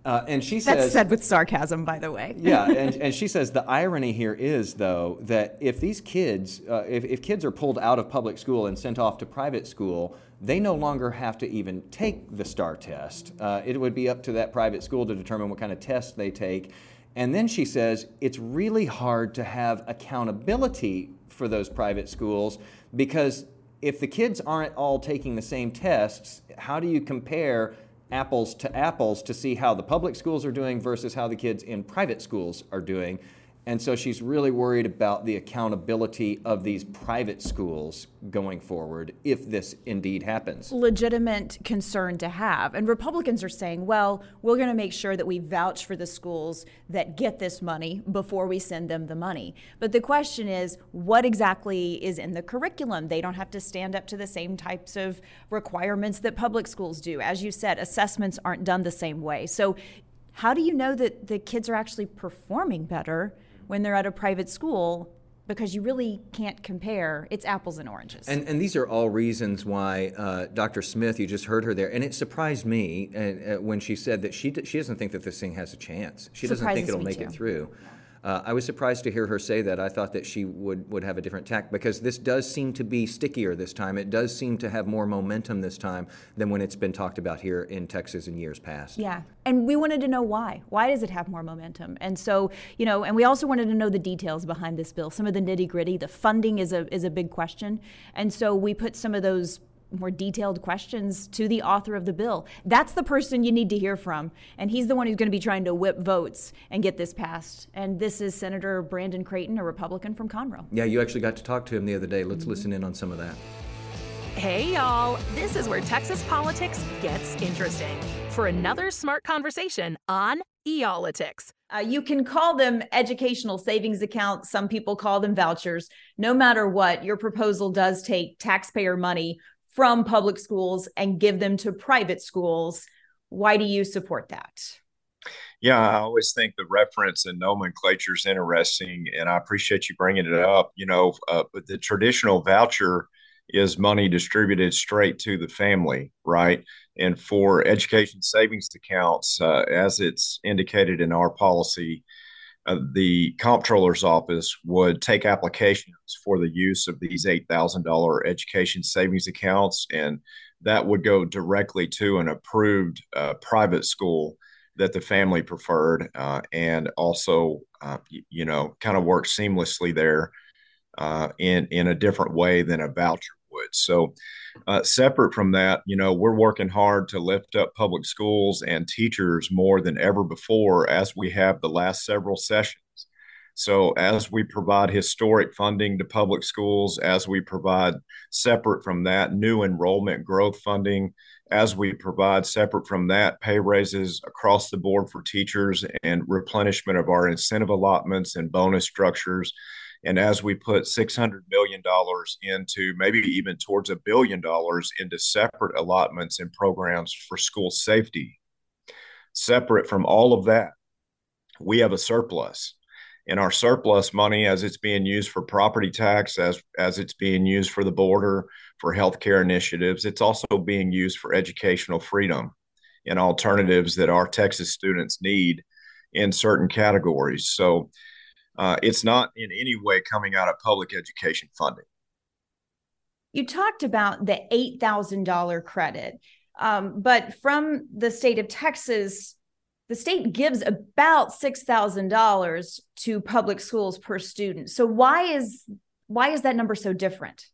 And she That's says, said with sarcasm, by the way. yeah, and she says the irony here is, though, that if these kids, if kids are pulled out of public school and sent off to private school, they no longer have to even take the STAR test. It would be up to that private school to determine what kind of test they take. And then she says it's really hard to have accountability for those private schools, because if the kids aren't all taking the same tests, how do you compare apples to apples to see how the public schools are doing versus how the kids in private schools are doing? And so she's really worried about the accountability of these private schools going forward if this indeed happens. Legitimate concern to have. And Republicans are saying, well, we're going to make sure that we vouch for the schools that get this money before we send them the money. But the question is, what exactly is in the curriculum? They don't have to stand up to the same types of requirements that public schools do. As you said, assessments aren't done the same way. So how do you know that the kids are actually performing better when they're at a private school? Because you really can't compare. It's apples and oranges. And these are all reasons why Dr. Smith, you just heard her there, and it surprised me when she said that she doesn't think that this thing has a chance. She doesn't think it'll make it through. I was surprised to hear her say that. I thought that she would have a different tack, because this does seem to be stickier this time. It does seem to have more momentum this time than when it's been talked about here in Texas in years past. Yeah, and we wanted to know why. Why does it have more momentum? And so, and we also wanted to know the details behind this bill, some of the nitty gritty. The funding is a big question. And so we put some of those more detailed questions to the author of the bill. That's the person you need to hear from, and he's the one who's going to be trying to whip votes and get this passed. And this is Senator Brandon Creighton, a Republican from Conroe. Yeah, you actually got to talk to him the other day. Let's listen in on some of that. Hey, y'all. This is where Texas politics gets interesting. For another smart conversation on Eolitics. You can call them educational savings accounts. Some people call them vouchers. No matter what, your proposal does take taxpayer money from public schools and give them to private schools. Why do you support that? Yeah, I always think the reference and nomenclature is interesting, and I appreciate you bringing it up. But the traditional voucher is money distributed straight to the family, right? And for education savings accounts, as it's indicated in our policy, the comptroller's office would take applications for the use of these $8,000 education savings accounts, and that would go directly to an approved private school that the family preferred, and also, kind of work seamlessly there in a different way than a voucher would. So separate from that, we're working hard to lift up public schools and teachers more than ever before, as we have the last several sessions. So as we provide historic funding to public schools, as we provide separate from that new enrollment growth funding, as we provide separate from that pay raises across the board for teachers and replenishment of our incentive allotments and bonus structures, and as we put $600 million into, maybe even towards $1 billion into separate allotments and programs for school safety, separate from all of that, we have a surplus. And our surplus money, as it's being used for property tax, as it's being used for the border, for healthcare initiatives, it's also being used for educational freedom and alternatives that our Texas students need in certain categories. So it's not in any way coming out of public education funding. You talked about the $8,000 credit, but from the state of Texas, the state gives about $6,000 to public schools per student. So why is that number so different?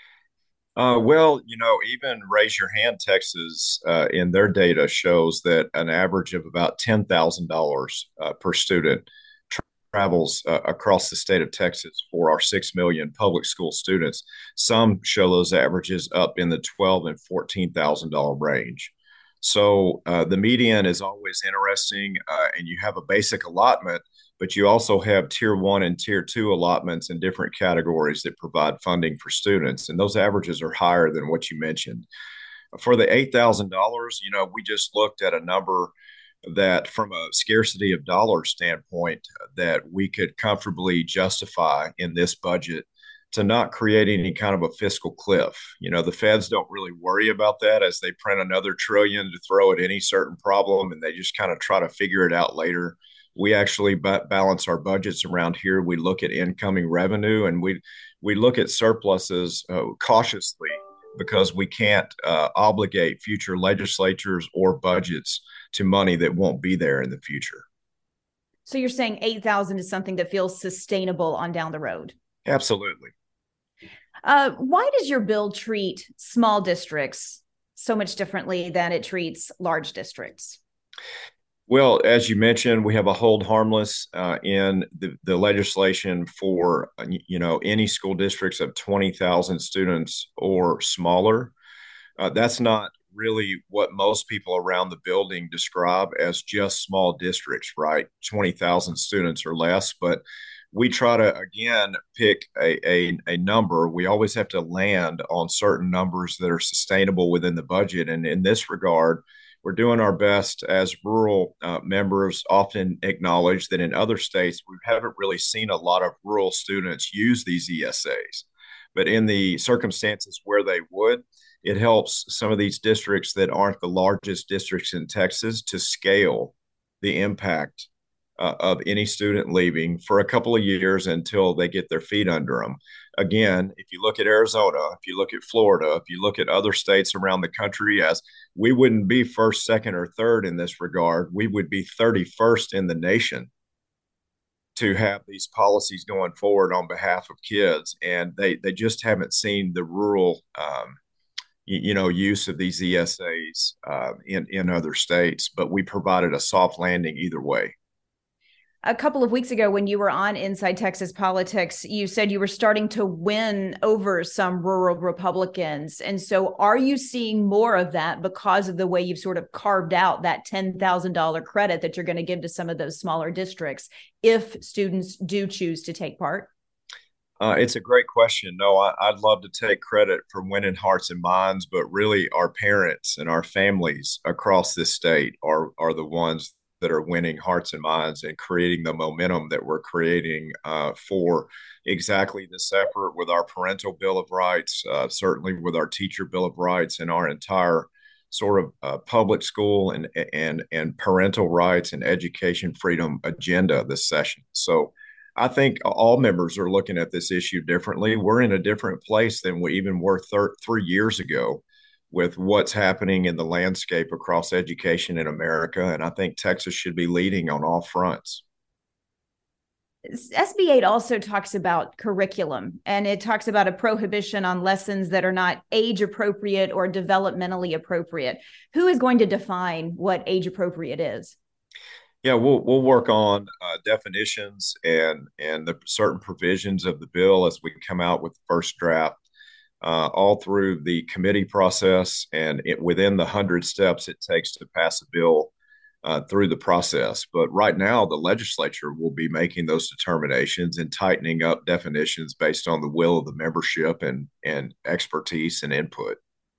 Well, even Raise Your Hand Texas in their data shows that an average of about $10,000 per student travels across the state of Texas for our 6 million public school students. Some show those averages up in the $12,000 and $14,000 range. So the median is always interesting, and you have a basic allotment, but you also have tier 1 and tier 2 allotments in different categories that provide funding for students. And those averages are higher than what you mentioned. For the $8,000, we just looked at a number that from a scarcity of dollars standpoint that we could comfortably justify in this budget to not create any kind of a fiscal cliff. The feds don't really worry about that as they print another trillion to throw at any certain problem, and they just kind of try to figure it out later. We actually balance our budgets around here. We look at incoming revenue, and we look at surpluses cautiously, because we can't obligate future legislatures or budgets to money that won't be there in the future. So you're saying 8,000 is something that feels sustainable on down the road? Absolutely. Why does your bill treat small districts so much differently than it treats large districts? Well, as you mentioned, we have a hold harmless in the legislation for, any school districts of 20,000 students or smaller. That's not really what most people around the building describe as just small districts, right? 20,000 students or less. But we try to, again, pick a number. We always have to land on certain numbers that are sustainable within the budget. And in this regard, we're doing our best. As rural members often acknowledge that in other states, we haven't really seen a lot of rural students use these ESAs. But in the circumstances where they would, it helps some of these districts that aren't the largest districts in Texas to scale the impact of any student leaving for a couple of years until they get their feet under them. Again, if you look at Arizona, if you look at Florida, if you look at other states around the country, as we wouldn't be first, second, or third in this regard, we would be 31st in the nation to have these policies going forward on behalf of kids. And they just haven't seen the rural use of these ESAs in other states, but we provided a soft landing either way. A couple of weeks ago, when you were on Inside Texas Politics, you said you were starting to win over some rural Republicans. And so are you seeing more of that because of the way you've sort of carved out that $10,000 credit that you're going to give to some of those smaller districts if students do choose to take part? It's a great question. No, I'd love to take credit for winning hearts and minds, but really our parents and our families across this state are the ones that are winning hearts and minds and creating the momentum that we're creating for exactly this effort with our parental Bill of Rights, certainly with our teacher Bill of Rights, and our entire sort of public school and parental rights and education freedom agenda this session. So I think all members are looking at this issue differently. We're in a different place than we even were 3 years ago with what's happening in the landscape across education in America. And I think Texas should be leading on all fronts. SB 8 also talks about curriculum, and it talks about a prohibition on lessons that are not age appropriate or developmentally appropriate. Who is going to define what age appropriate is? Yeah, we'll work on definitions and the certain provisions of the bill as we come out with the first draft. All through the committee process and within the 100 steps it takes to pass a bill through the process. But right now, the legislature will be making those determinations and tightening up definitions based on the will of the membership and expertise and input.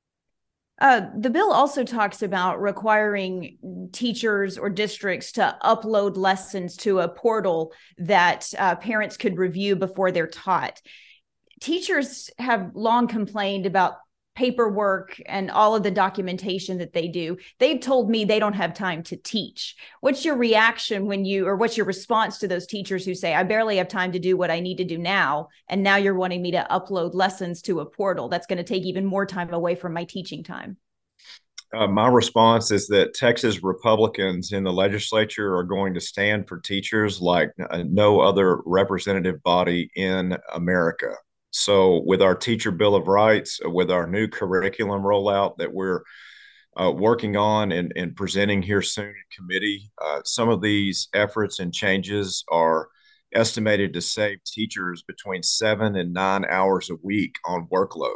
The bill also talks about requiring teachers or districts to upload lessons to a portal that parents could review before they're taught. Teachers have long complained about paperwork and all of the documentation that they do. They've told me they don't have time to teach. What's your reaction what's your response to those teachers who say, I barely have time to do what I need to do now, and now you're wanting me to upload lessons to a portal? That's going to take even more time away from my teaching time. My response is that Texas Republicans in the legislature are going to stand for teachers like no other representative body in America. So with our teacher Bill of Rights, with our new curriculum rollout that we're working on and presenting here soon in committee, some of these efforts and changes are estimated to save teachers between 7 and 9 hours a week on workload.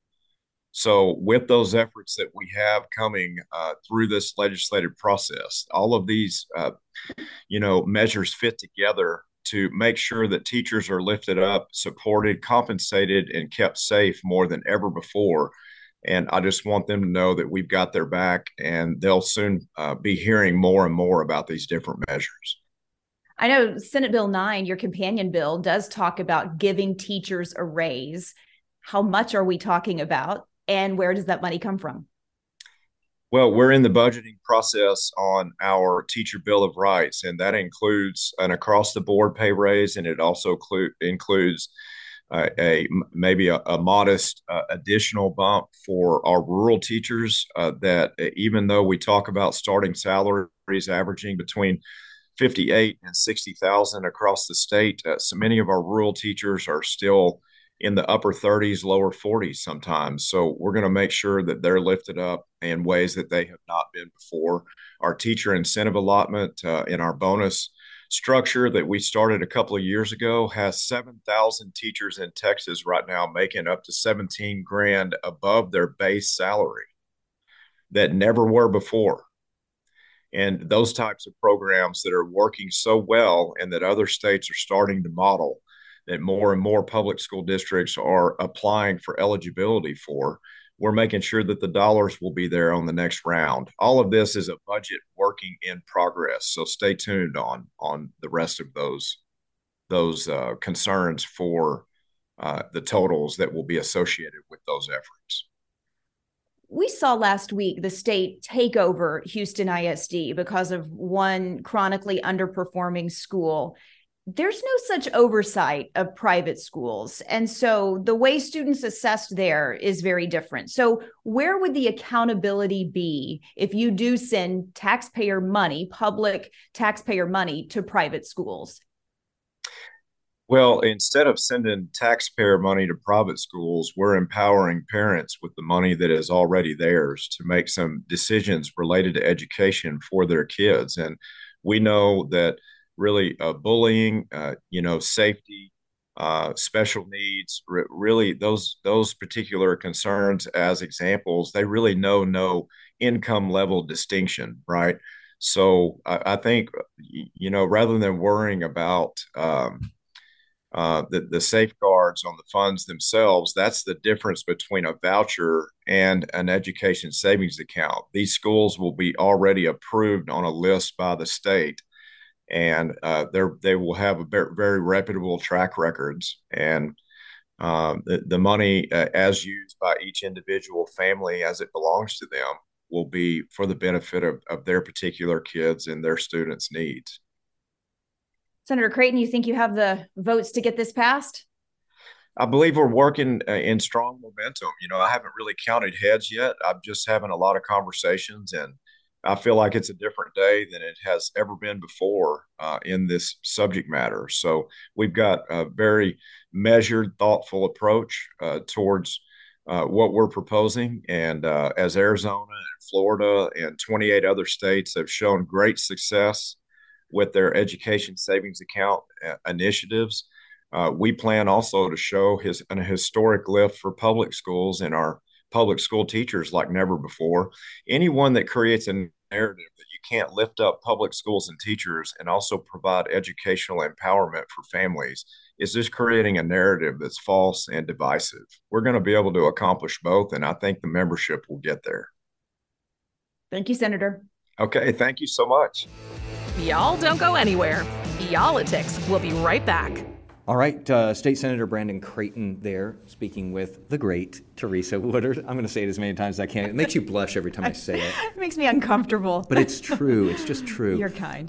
So with those efforts that we have coming through this legislative process, all of these, measures fit together to make sure that teachers are lifted up, supported, compensated, and kept safe more than ever before. And I just want them to know that we've got their back, and they'll soon be hearing more and more about these different measures. I know Senate Bill 9, your companion bill, does talk about giving teachers a raise. How much are we talking about, and where does that money come from? Well, we're in the budgeting process on our teacher bill of rights, and that includes an across-the-board pay raise, and it also includes maybe a modest additional bump for our rural teachers. That even though we talk about starting salaries averaging between 58 and 60,000 across the state, so many of our rural teachers are still in the upper 30s, lower 40s sometimes. So we're going to make sure that they're lifted up in ways that they have not been before. Our teacher incentive allotment in our bonus structure that we started a couple of years ago has 7,000 teachers in Texas right now making up to 17 grand above their base salary that never were before. And those types of programs that are working so well and that other states are starting to model, that more and more public school districts are applying for eligibility for, we're making sure that the dollars will be there on the next round. All of this is a budget working in progress. So stay tuned on the rest of those concerns for the totals that will be associated with those efforts. We saw last week the state take over Houston ISD because of one chronically underperforming school. There's no such oversight of private schools. And so the way students assessed there is very different. So where would the accountability be if you do send taxpayer money, public taxpayer money, to private schools? Well, instead of sending taxpayer money to private schools, we're empowering parents with the money that is already theirs to make some decisions related to education for their kids. And we know that really bullying, safety, special needs, really those particular concerns as examples, they really know no income level distinction, right? So I think, rather than worrying about the safeguards on the funds themselves, that's the difference between a voucher and an education savings account. These schools will be already approved on a list by the state, and they will have a very reputable track records. And the money, as used by each individual family as it belongs to them, will be for the benefit of their particular kids and their students' needs. Senator Creighton, you think you have the votes to get this passed? I believe we're working in strong momentum. I haven't really counted heads yet. I'm just having a lot of conversations, and I feel like it's a different day than it has ever been before in this subject matter. So we've got a very measured, thoughtful approach towards what we're proposing. And as Arizona and Florida and 28 other states have shown great success with their education savings account initiatives, we plan also to show an historic lift for public schools and our public school teachers like never before. Anyone that creates a narrative that you can't lift up public schools and teachers and also provide educational empowerment for families is just creating a narrative that's false and divisive. We're going to be able to accomplish both, and I think the membership will get there. Thank you, Senator. Okay, thank you so much. Y'all don't go anywhere. Y'all-itics will be right back. All right, State Senator Brandon Creighton there, speaking with the great Teresa Woodard. I'm going to say it as many times as I can. It makes you blush every time I say it. It makes me uncomfortable. But it's true. It's just true. You're kind.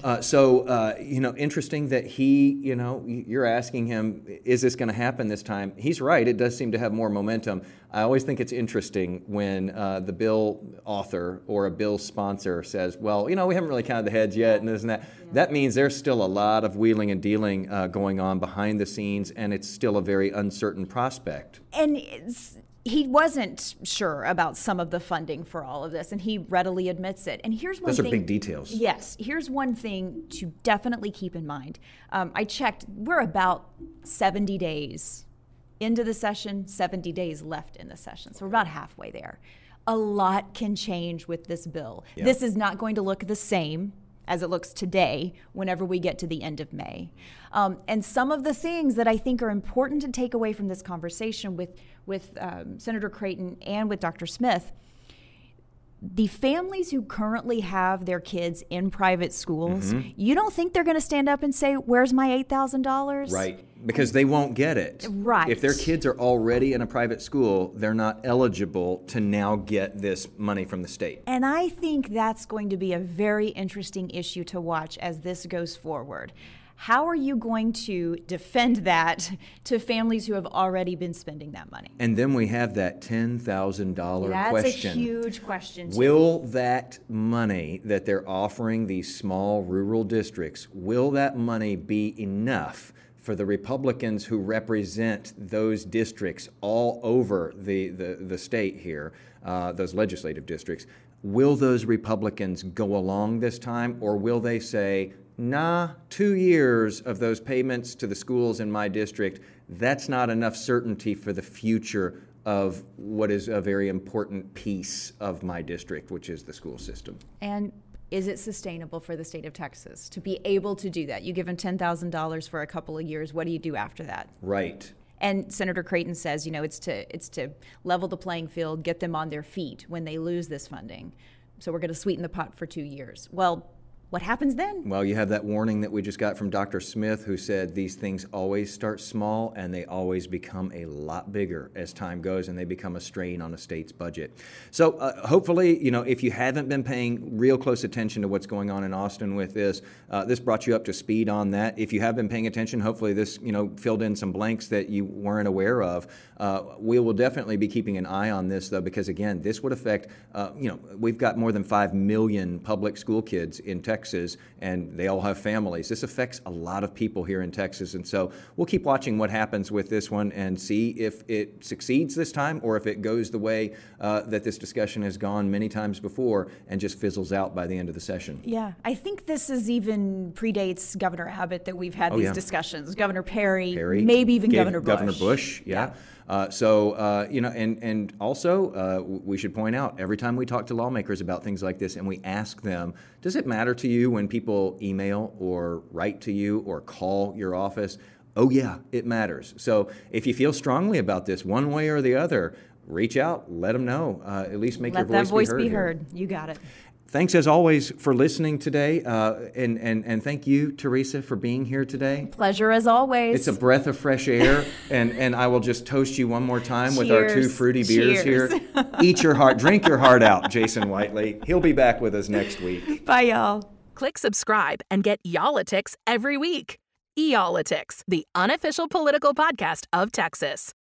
Interesting that he, you're asking him, is this going to happen this time? He's right. It does seem to have more momentum. I always think it's interesting when the bill author or a bill sponsor says, well, we haven't really counted the heads yet and this and that. Yeah. That means there's still a lot of wheeling and dealing going on behind the scenes, and it's still a very uncertain prospect. And he wasn't sure about some of the funding for all of this, and he readily admits it. And here's one thing. Those are big details. Yes. Here's one thing to definitely keep in mind. I checked. We're about 70 days into the session, 70 days left in the session. So we're about halfway there. A lot can change with this bill. Yeah. This is not going to look the same as it looks today whenever we get to the end of May. And some of the things that I think are important to take away from this conversation with Senator Creighton and with Dr. Smith, the families who currently have their kids in private schools, you don't think they're going to stand up and say, where's my $8,000? Right, because they won't get it. Right. If their kids are already in a private school, they're not eligible to now get this money from the state. And I think that's going to be a very interesting issue to watch as this goes forward. How are you going to defend that to families who have already been spending that money? And then we have that $10,000 That's question. a huge question, too. Will that money that they're offering these small rural districts, will that money be enough for the Republicans who represent those districts all over the state here, those legislative districts? Will those Republicans go along this time, or will they say, nah, 2 years of those payments to the schools in my district, that's not enough certainty for the future of what is a very important piece of my district, which is the school system. And is it sustainable for the state of Texas to be able to do that? You give them $10,000 for a couple of years. What do you do after that? Right. And Senator Creighton says, it's to level the playing field, get them on their feet when they lose this funding. So we're going to sweeten the pot for 2 years. Well, what happens then? Well, you have that warning that we just got from Dr. Smith, who said these things always start small and they always become a lot bigger as time goes, and they become a strain on a state's budget. So hopefully, if you haven't been paying real close attention to what's going on in Austin with this, this brought you up to speed on that. If you have been paying attention, hopefully this, filled in some blanks that you weren't aware of. We will definitely be keeping an eye on this, though, because again, this would affect, we've got more than 5 million public school kids in Texas, and they all have families. This affects a lot of people here in Texas, and so we'll keep watching what happens with this one and see if it succeeds this time or if it goes the way that this discussion has gone many times before and just fizzles out by the end of the session. Yeah, I think this is even predates Governor Abbott that we've had these discussions. Governor Perry, maybe even Governor Bush. Governor Bush, yeah. And also we should point out, every time we talk to lawmakers about things like this and we ask them, does it matter to you when people email or write to you or call your office? Oh yeah, it matters. So if you feel strongly about this one way or the other, reach out, let them know, at least make your voice be heard. Let that voice be heard. You got it. Thanks as always for listening today, and thank you, Teresa, for being here today. Pleasure as always. It's a breath of fresh air, and I will just toast you one more time with our 2 fruity beers here. Eat your heart, drink your heart out, Jason Whiteley. He'll be back with us next week. Bye, y'all. Click subscribe and get Y'all-itics every week. Y'all-itics, the unofficial political podcast of Texas.